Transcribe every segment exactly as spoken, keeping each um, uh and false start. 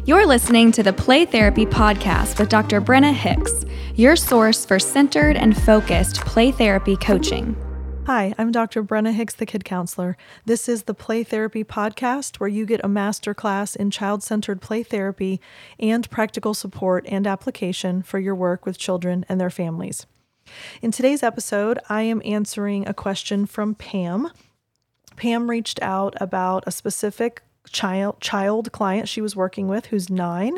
You're listening to the Play Therapy Podcast with Doctor Brenna Hicks, your source for centered and focused play therapy coaching. Hi, I'm Doctor Brenna Hicks, the Kid Counselor. This is the Play Therapy Podcast, where you get a masterclass in child-centered play therapy and practical support and application for your work with children and their families. In today's episode, I am answering a question from Pam. Pam reached out about a specific child child client she was working with who's nine,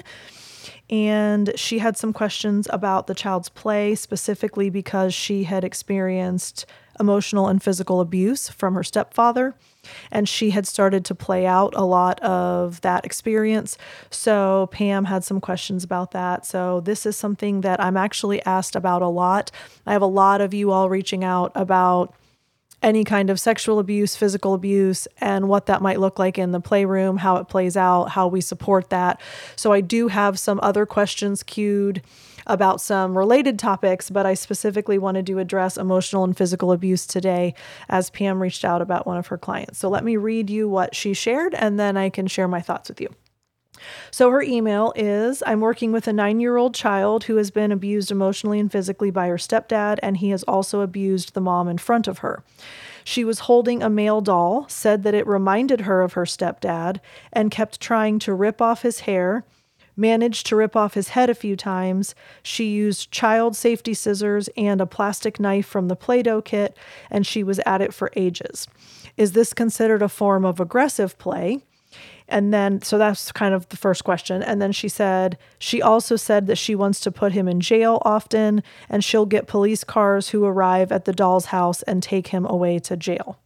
and she had some questions about the child's play, specifically because she had experienced emotional and physical abuse from her stepfather, and she had started to play out a lot of that experience. So Pam had some questions about that. So this is something that I'm actually asked about a lot. I have a lot of you all reaching out about any kind of sexual abuse, physical abuse, and what that might look like in the playroom, how it plays out, how we support that. So I do have some other questions queued about some related topics, but I specifically wanted to address emotional and physical abuse today as Pam reached out about one of her clients. So let me read you what she shared, and then I can share my thoughts with you. So her email is, I'm working with a nine-year-old child who has been abused emotionally and physically by her stepdad, and he has also abused the mom in front of her. She was holding a male doll, said that it reminded her of her stepdad, and kept trying to rip off his hair, managed to rip off his head a few times. She used child safety scissors and a plastic knife from the Play-Doh kit, and she was at it for ages. Is this considered a form of aggressive play? And then, so that's kind of the first question. And then she said, she also said that she wants to put him in jail often, and she'll get police cars who arrive at the doll's house and take him away to jail.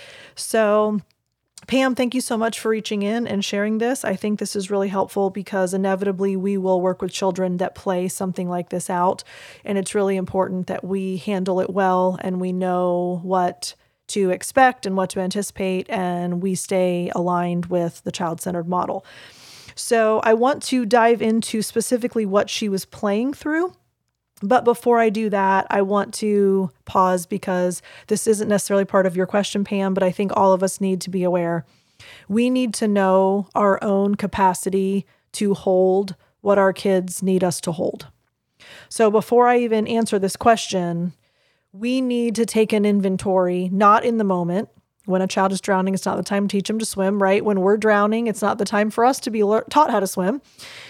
So Pam, thank you so much for reaching in and sharing this. I think this is really helpful because inevitably we will work with children that play something like this out. And it's really important that we handle it well and we know what to expect and what to anticipate, and we stay aligned with the child-centered model. So I want to dive into specifically what she was playing through. But before I do that, I want to pause because this isn't necessarily part of your question, Pam, but I think all of us need to be aware. We need to know our own capacity to hold what our kids need us to hold. So before I even answer this question, we need to take an inventory, not in the moment. When a child is drowning, it's not the time to teach them to swim, right? When we're drowning, it's not the time for us to be le- taught how to swim.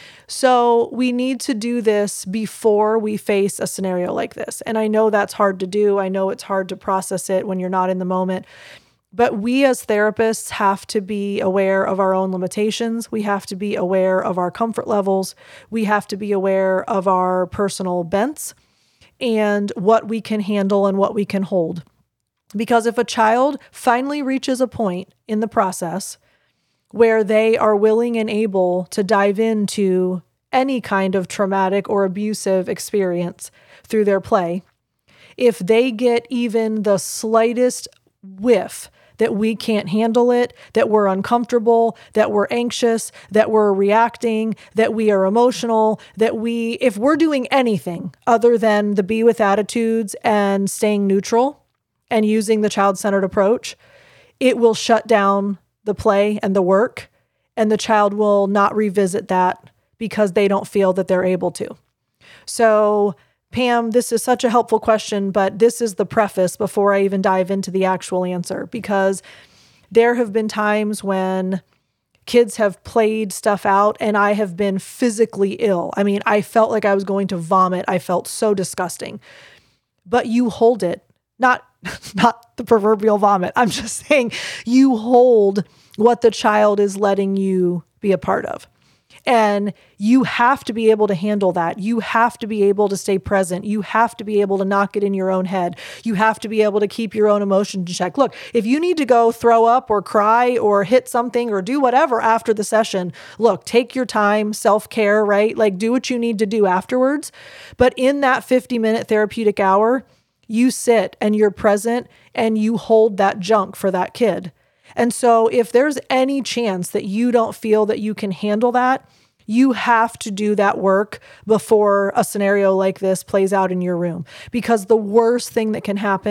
So we need to do this before we face a scenario like this. And I know that's hard to do. I know it's hard to process it when you're not in the moment. But we as therapists have to be aware of our own limitations. We have to be aware of our comfort levels. We have to be aware of our personal bents and what we can handle and what we can hold. Because if a child finally reaches a point in the process where they are willing and able to dive into any kind of traumatic or abusive experience through their play, if they get even the slightest whiff that we can't handle it, that we're uncomfortable, that we're anxious, that we're reacting, that we are emotional, that we, if we're doing anything other than the be with attitudes and staying neutral and using the child-centered approach, it will shut down the play and the work, and the child will not revisit that because they don't feel that they're able to. So Pam, this is such a helpful question, but this is the preface before I even dive into the actual answer, because there have been times when kids have played stuff out and I have been physically ill. I mean, I felt like I was going to vomit. I felt so disgusting. But you hold it, not, not the proverbial vomit. I'm just saying you hold what the child is letting you be a part of. And you have to be able to handle that. You have to be able to stay present. You have to be able to not get in your own head. You have to be able to keep your own emotions in check. Look, if you need to go throw up or cry or hit something or do whatever after the session, look, take your time, self-care, right? Like do what you need to do afterwards. But in that fifty minute therapeutic hour, you sit and you're present and you hold that junk for that kid. And so if there's any chance that you don't feel that you can handle that, you have to do that work before a scenario like this plays out in your room. Because the worst thing that can happen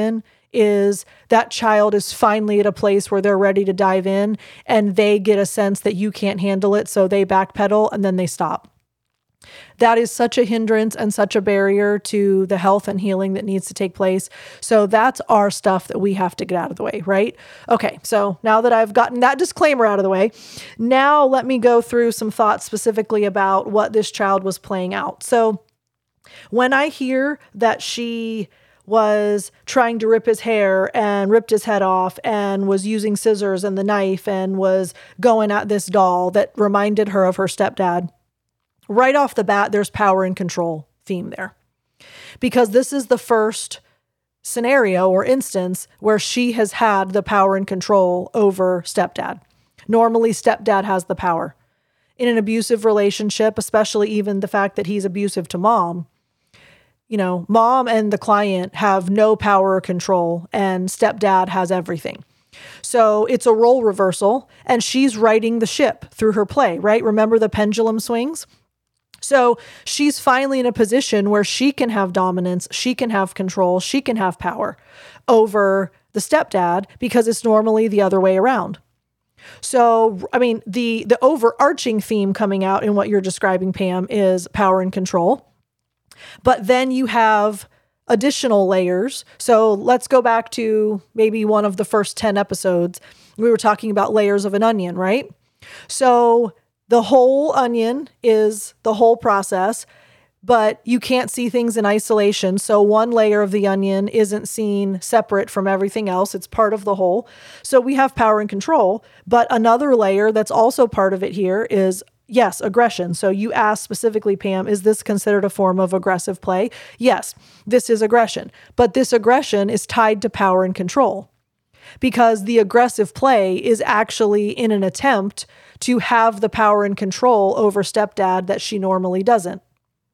is that child is finally at a place where they're ready to dive in and they get a sense that you can't handle it. So they backpedal and then they stop. That is such a hindrance and such a barrier to the health and healing that needs to take place. So that's our stuff that we have to get out of the way, right? Okay, so now that I've gotten that disclaimer out of the way, now let me go through some thoughts specifically about what this child was playing out. So when I hear that she was trying to rip his hair and ripped his head off and was using scissors and the knife and was going at this doll that reminded her of her stepdad, right off the bat, there's power and control theme there. Because this is the first scenario or instance where she has had the power and control over stepdad. Normally, stepdad has the power. In an abusive relationship, especially even the fact that he's abusive to mom, you know, mom and the client have no power or control, and stepdad has everything. So it's a role reversal, and she's righting the ship through her play, right? Remember the pendulum swings? So she's finally in a position where she can have dominance, she can have control, she can have power over the stepdad because it's normally the other way around. So, I mean, the, the overarching theme coming out in what you're describing, Pam, is power and control. But then you have additional layers. So let's go back to maybe one of the first ten episodes. We were talking about layers of an onion, right? So the whole onion is the whole process, but you can't see things in isolation. So one layer of the onion isn't seen separate from everything else. It's part of the whole. So we have power and control, but another layer that's also part of it here is, yes, aggression. So you asked specifically, Pam, is this considered a form of aggressive play? Yes, this is aggression, but this aggression is tied to power and control. Because the aggressive play is actually in an attempt to have the power and control over stepdad that she normally doesn't.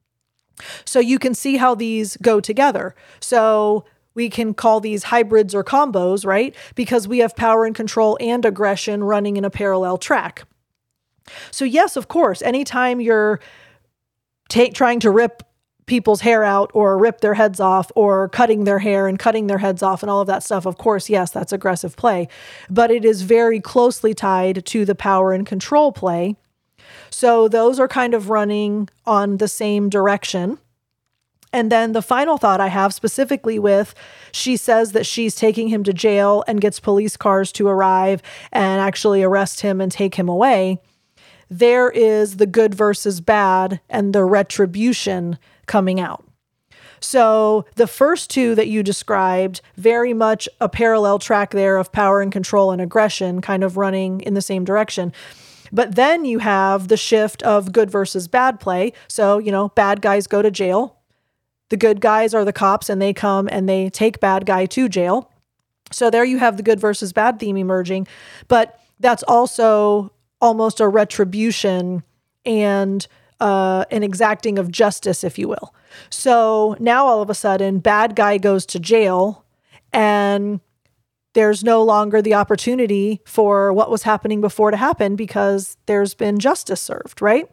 So you can see how these go together. So we can call these hybrids or combos, right? Because we have power and control and aggression running in a parallel track. So yes, of course, anytime you're ta- trying to rip people's hair out or rip their heads off or cutting their hair and cutting their heads off and all of that stuff, of course, yes, that's aggressive play, but it is very closely tied to the power and control play. So those are kind of running on the same direction. And then the final thought I have specifically with, she says that she's taking him to jail and gets police cars to arrive and actually arrest him and take him away. There is the good versus bad and the retribution coming out. So the first two that you described, very much a parallel track there of power and control and aggression kind of running in the same direction. But then you have the shift of good versus bad play. So, you know, bad guys go to jail. The good guys are the cops and they come and they take bad guy to jail. So there you have the good versus bad theme emerging. But that's also almost a retribution and uh, an exacting of justice, if you will. So now all of a sudden, bad guy goes to jail and there's no longer the opportunity for what was happening before to happen because there's been justice served, right?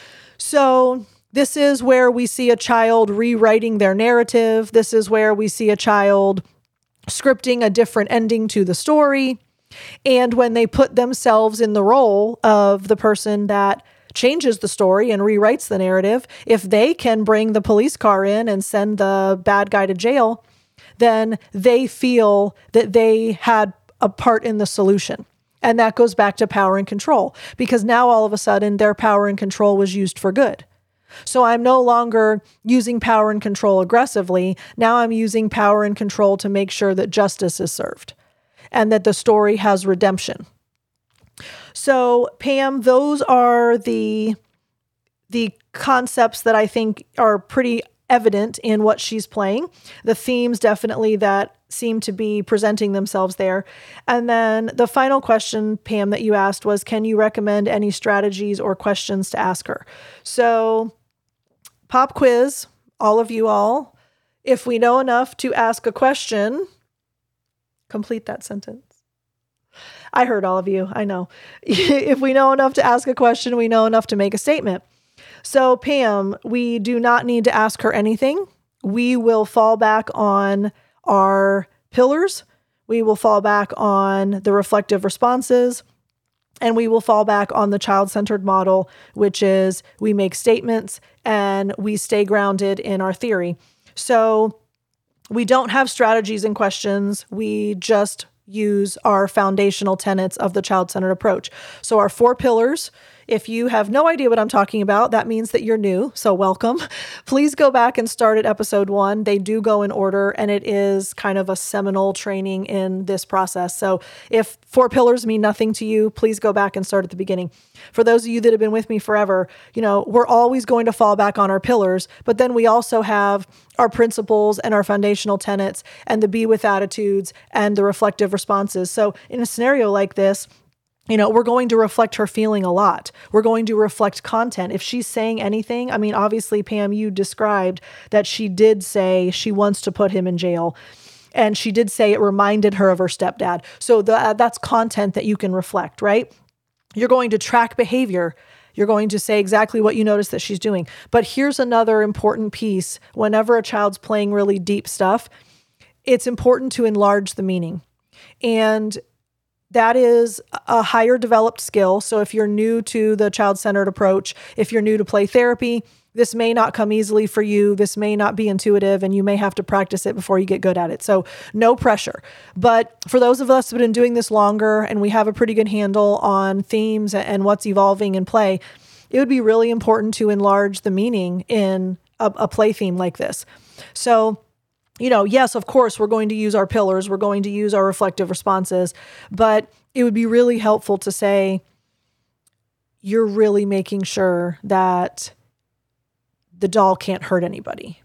So this is where we see a child rewriting their narrative. This is where we see a child scripting a different ending to the story. And when they put themselves in the role of the person that changes the story and rewrites the narrative, if they can bring the police car in and send the bad guy to jail, then they feel that they had a part in the solution. And that goes back to power and control, because now all of a sudden their power and control was used for good. So I'm no longer using power and control aggressively. Now I'm using power and control to make sure that justice is served and that the story has redemption. So Pam, those are the, the concepts that I think are pretty evident in what she's playing. The themes definitely that seem to be presenting themselves there. And then the final question, Pam, that you asked was, can you recommend any strategies or questions to ask her? So pop quiz, all of you all, if we know enough to ask a question, complete that sentence. I heard all of you. I know. If we know enough to ask a question, we know enough to make a statement. So Pam, we do not need to ask her anything. We will fall back on our pillars, we will fall back on the reflective responses, and we will fall back on the child-centered model, which is we make statements and we stay grounded in our theory. So we don't have strategies and questions. We just use our foundational tenets of the child-centered approach. So our four pillars, if you have no idea what I'm talking about, that means that you're new. So welcome. Please go back and start at episode one. They do go in order, and it is kind of a seminal training in this process. So if four pillars mean nothing to you, please go back and start at the beginning. For those of you that have been with me forever, you know, we're always going to fall back on our pillars, but then we also have our principles and our foundational tenets and the be with attitudes and the reflective responses. So in a scenario like this, you know, we're going to reflect her feeling a lot. We're going to reflect content. If she's saying anything, I mean, obviously, Pam, you described that she did say she wants to put him in jail. And she did say it reminded her of her stepdad. So the, that's content that you can reflect, right? You're going to track behavior. You're going to say exactly what you notice that she's doing. But here's another important piece. Whenever a child's playing really deep stuff, it's important to enlarge the meaning. And that is a higher developed skill. So if you're new to the child-centered approach, if you're new to play therapy, this may not come easily for you. This may not be intuitive, and you may have to practice it before you get good at it. So no pressure. But for those of us who have been doing this longer and we have a pretty good handle on themes and what's evolving in play, it would be really important to enlarge the meaning in a, a play theme like this. So you know, yes, of course, we're going to use our pillars. We're going to use our reflective responses, but it would be really helpful to say, you're really making sure that the doll can't hurt anybody.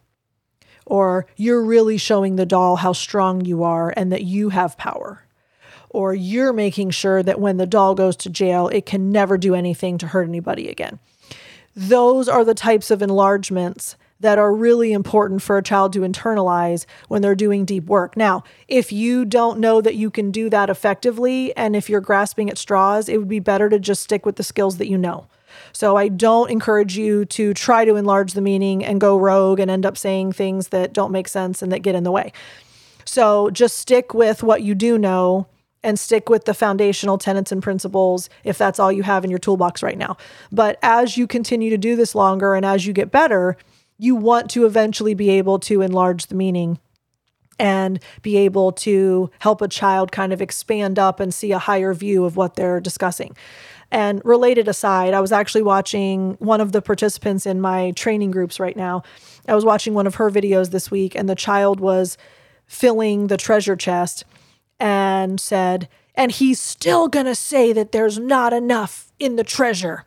Or you're really showing the doll how strong you are and that you have power. Or you're making sure that when the doll goes to jail, it can never do anything to hurt anybody again. Those are the types of enlargements that are really important for a child to internalize when they're doing deep work. Now, if you don't know that you can do that effectively, and if you're grasping at straws, it would be better to just stick with the skills that you know. So I don't encourage you to try to enlarge the meaning and go rogue and end up saying things that don't make sense and that get in the way. So just stick with what you do know and stick with the foundational tenets and principles if that's all you have in your toolbox right now. But as you continue to do this longer and as you get better, you want to eventually be able to enlarge the meaning and be able to help a child kind of expand up and see a higher view of what they're discussing. And related aside, I was actually watching one of the participants in my training groups right now. I was watching one of her videos this week, and the child was filling the treasure chest and said, and he's still going to say that there's not enough in the treasure.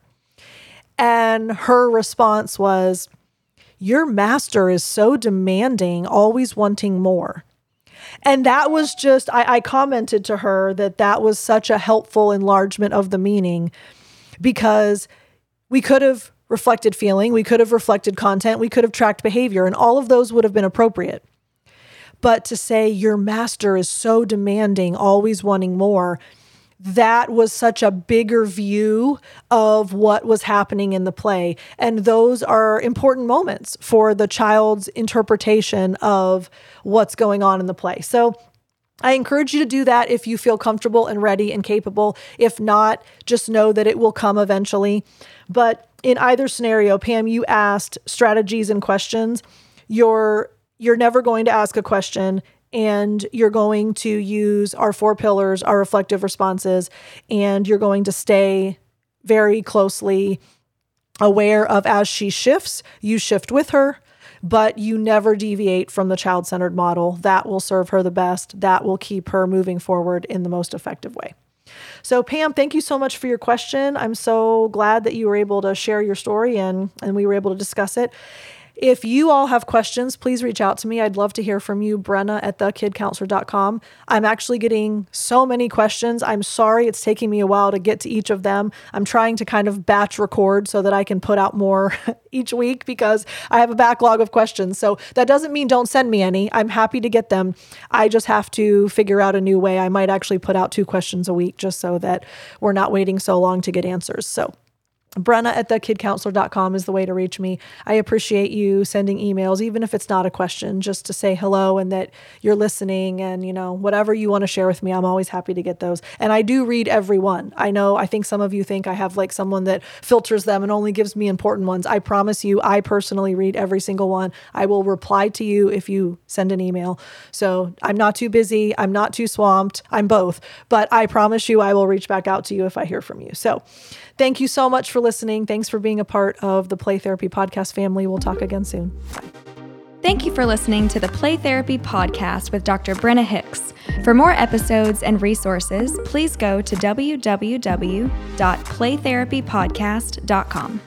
And her response was, your master is so demanding, always wanting more. And that was just, I, I commented to her that that was such a helpful enlargement of the meaning, because we could have reflected feeling, we could have reflected content, we could have tracked behavior, and all of those would have been appropriate. But to say your master is so demanding, always wanting more, that was such a bigger view of what was happening in the play. And those are important moments for the child's interpretation of what's going on in the play. So I encourage you to do that if you feel comfortable and ready and capable. If not, just know that it will come eventually. But in either scenario, Pam, you asked strategies and questions. You're, you're never going to ask a question and you're going to use our four pillars, our reflective responses, and you're going to stay very closely aware of as she shifts, you shift with her, but you never deviate from the child-centered model. That will serve her the best. That will keep her moving forward in the most effective way. So Pam, thank you so much for your question. I'm so glad that you were able to share your story and, and we were able to discuss it. If you all have questions, please reach out to me. I'd love to hear from you, Brenna at the kid counselor dot com. I'm actually getting so many questions. I'm sorry it's taking me a while to get to each of them. I'm trying to kind of batch record so that I can put out more each week because I have a backlog of questions. So that doesn't mean don't send me any. I'm happy to get them. I just have to figure out a new way. I might actually put out two questions a week just so that we're not waiting so long to get answers. So Brenna at the kid counselor dot com is the way to reach me. I appreciate you sending emails, even if it's not a question, just to say hello and that you're listening, and, you know, whatever you want to share with me, I'm always happy to get those. And I do read every one. I know, I think some of you think I have like someone that filters them and only gives me important ones. I promise you, I personally read every single one. I will reply to you if you send an email. So I'm not too busy. I'm not too swamped. I'm both, but I promise you I will reach back out to you if I hear from you. So thank you so much for listening. Thanks for being a part of the Play Therapy Podcast family. We'll talk again soon. Bye. Thank you for listening to the Play Therapy Podcast with Doctor Brenna Hicks. For more episodes and resources, please go to w w w dot play therapy podcast dot com.